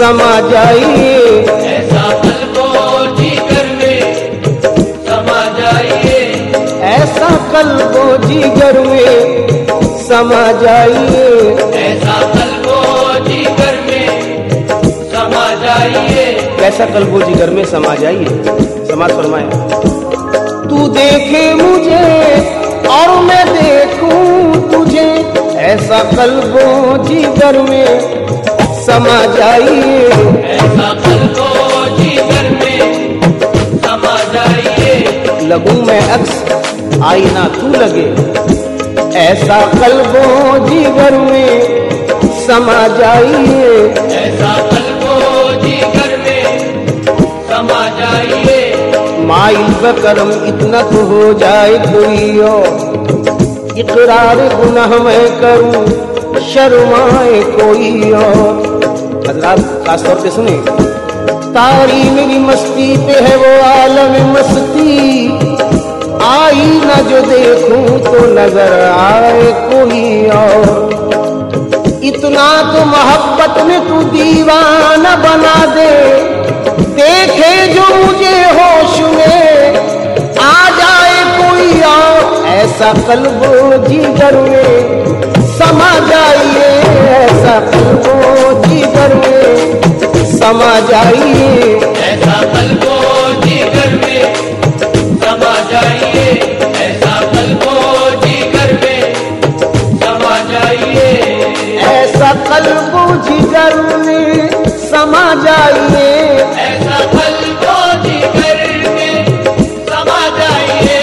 समा जाइए, ऐसा कल्बो जिगर में समा जाइए, ऐसा कल्बो जिगर में समा जाइए, ऐसा कल्बो जिगर में समा जाइए। कैसा कल्बो जिगर में समा जाइए। समाज फरमाया, तू देखे मुझे और मैं देखूं तुझे, ऐसा कल्बो जिगर में समा जाइए, ऐसा कल्बो जिगर में समा जाइए। लगूं मैं अक्स आईना तू लगे, ऐसा कल्बो जिगर में समा जाइए, ऐसा कल्बो जिगर में समा जाइए। माइल बकरम इतना तो हो जाए कोई और, इकरार गुनाह मैं करूं शर्माए कोई और। हजरात खास तौर पे सुने, तारी मेरी मस्ती पे है वो आलम मस्ती, आई ना जो देखूं तो नजर आए कोई और। इतना तो मोहब्बत में तू दीवाना बना दे, देखे जो मुझे होश में आ जाए कोई और। ऐसा कल्बो जिगर में समा जाइए, ऐसा कल्बो जिगर में समा जाइए, ऐसा कल्बो जिगर में समा जाइए, ऐसा कल्बो जिगर में समा जाइए, ऐसा कल्बो जिगर में समा जाइए, ऐसा कल्बो जिगर में समा जाइए,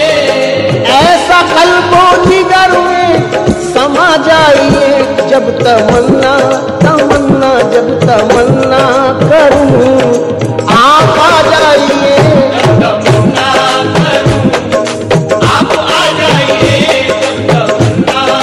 ऐसा कल्बो जिगर में समा जाइए। जब तमन्ना तमन्ना जब तमन्ना करूं आप आ जाइए, जब तमन्ना करूं आप आ जाइए, जब तमन्ना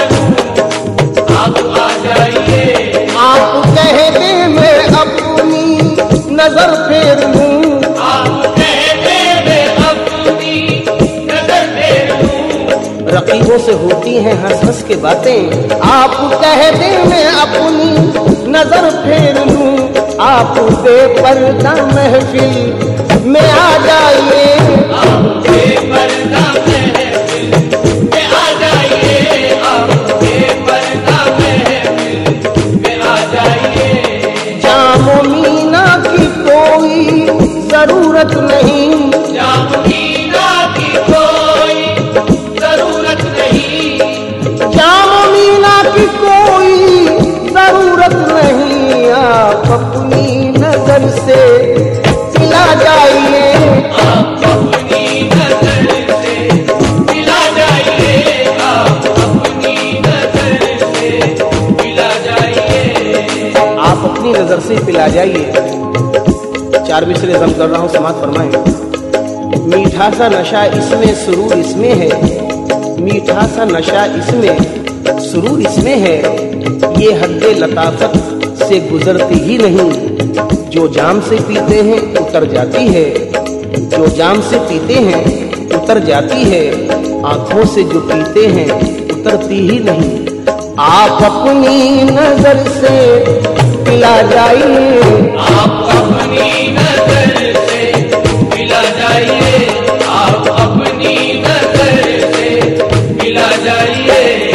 करूं आप आ जाइए। आप कह दे मैं अपनी नजर फेर लूं, आप कहते मैं अपनी नजर फेर लूं, रकीबों से होती हैं हंस हंस के बातें, आप कह दे मैं अपनी नजर फेर लूं, आप बेपर्दा महफिल में आ जाइए, आप बेपर्दा महफिल में आ जाइए, आप बेपर्दा महफिल में आ जाइए। जामो मीना की कोई जरूरत नहीं, जामीना की कोई जरूरत नहीं, जामो मीना की कोई जरूरत नहीं, आप अपनी नजर से पिला जाइए, आप अपनी नजर से मिला जाइए, आप अपनी नजर से मिला जाइए, आप अपनी नजर से पिला जाइए। 4 मिसरे जम कर रहा हूं, समाज फरमाएं। मीठा सा नशा इसमें सुरूर इसमें है, मीठा सा नशा इसमें सुरूर इसमें है, ये हद्दे लताफत से गुजरती ही नहीं, जो जाम से पीते हैं उतर जाती है, जो जाम से पीते हैं उतर जाती है, आंखों से जो पीते हैं उतरती ही नहीं। आप अपनी नजर से पिला जाइए, आप अपनी नजर से मिला जाइए, आप अपनी नजर से मिला जाइए।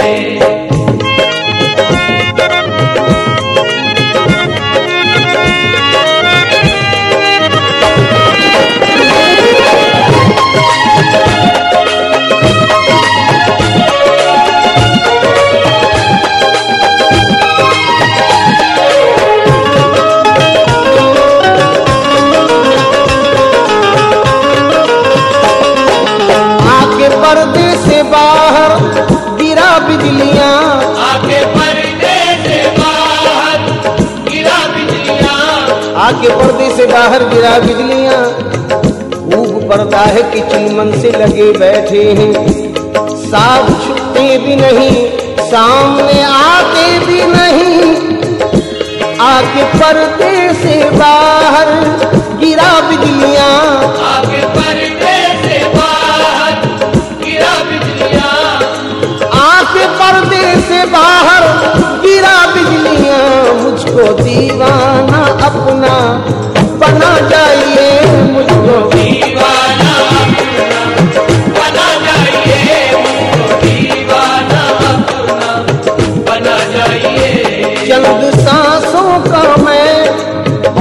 पर्दे से बाहर गिरा बिजलियां, आके पर्दे से बाहर गिरा बिजलियां, आके पर्दे से बाहर गिरा बिजलियां, खूब पर्दा है कि चिलमन से लगे बैठे हैं, साथ छुपते भी नहीं सामने आते भी नहीं, आके पर्दे से बाहर गिरा बिजलियां, आके पर्दे से बाहर गिरा बिजलियां, आके पर्दे से बाहर गिरा बिजलियां, मुझको दीवाना अब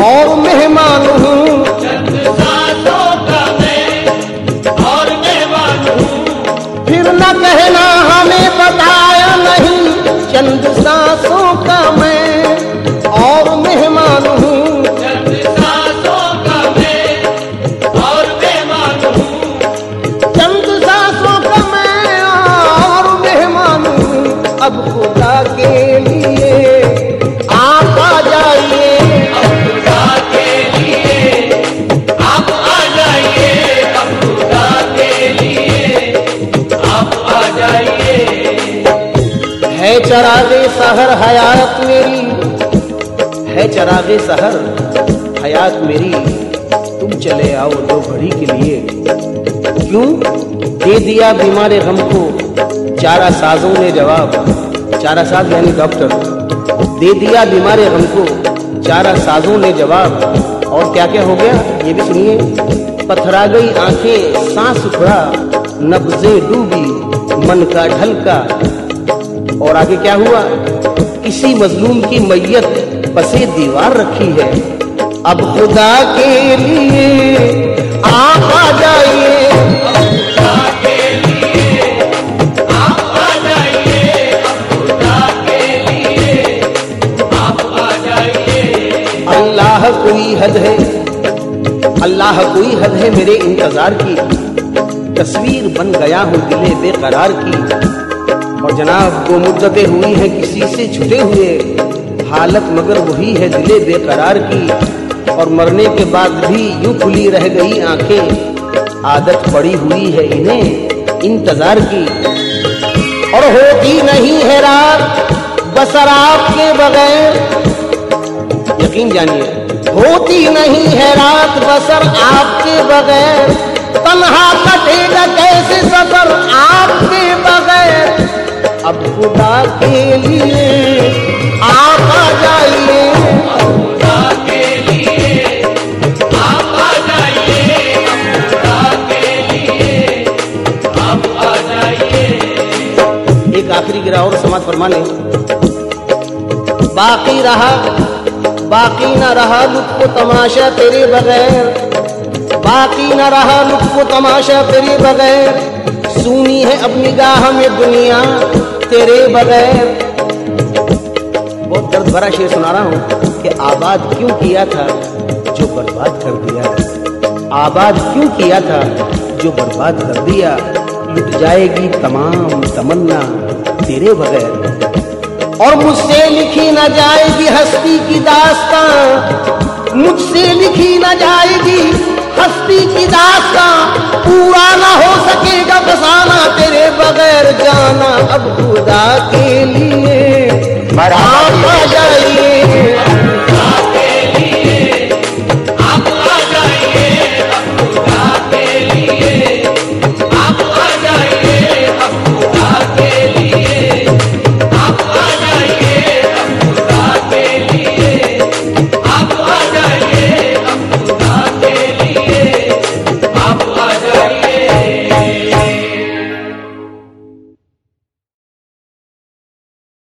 और मेहमान हूँ। चंद सांसों का मैं और मेहमान हूँ। फिर न कहना हमें बताया नहीं, चंद सांसों का मैं और मेहमान हूँ। चंद सांसों का मैं और मेहमान हूँ। चंद सांसों का मैं और मेहमान हूँ। अब खुदा के लिए आप आ जाइए, अब खुदा के लिए आप आ जाइए। अब खुदा के लिए आप आ जाइए। है चरागे सहर हयात मेरी, है चरागे सहर हयात मेरी, तुम चले आओ दो घड़ी के लिए। क्यों? दे दिया बीमारे गम को चारा साजों ने जवाब। चारा साज यानी डॉक्टर। दे दिया बीमारे गम को चारा साजों ने जवाब। और क्या क्या हो गया ये भी सुनिए। पथरा गई आंखें, सांस उखड़ा, नब्जें डूबी, मन का ढलका। और आगे क्या हुआ? किसी मजलूम की मैयत पसे दीवार रखी है। अब खुदा के लिए आप आ जाइए, खुदा के लिए आप आ जाइए। अब खुदा के लिए आप आ जाइए। अल्लाह कोई हद है, अल्लाह कोई हद है मेरे इंतजार की। तस्वीर बन गया हूँ दिले बेकरार की। और जनाब वो मुद्दतें हुई हैं किसी से छुटे हुए, हालत मगर वही है दिले बेकरार की। और मरने के बाद भी यूं खुली रह गई आंखें, आदत पड़ी हुई है इन्हें इंतजार की। और होती नहीं है रात बसर आपके बगैर, यकीन जानिए होती नहीं है रात बसर आपके बगैर। तन्हा कटेगा कैसे सफर आपके बगैर। अब खुदा के लिए आप आ जाइए, खुदा के लिए आप आ जाइए। खुदा के लिए आप आ जाइए। एक आखिरी गिरा और समाज फरमा लें। बाकी रहा बाकी न रहा लुत्फ तमाशा तेरे बगैर। बाकी न रहा लुत्फ तमाशा तेरे बगैर। सुनी है अब निगाह में दुनिया तेरे बगैर। बहुत दर्द भरा शेर सुना रहा हूँ कि आबाद क्यों किया था जो बर्बाद कर दिया। आबाद क्यों किया था जो बर्बाद कर दिया। लुट जाएगी तमाम तमन्ना तेरे बगैर। और मुझसे लिखी न जाएगी हस्ती की दास्तां, मुझसे लिखी न जाएगी हस्ती की दास्तां। पूरा न हो सकेगा फसाना तेरे बगैर जाना। अब खुदा के लिए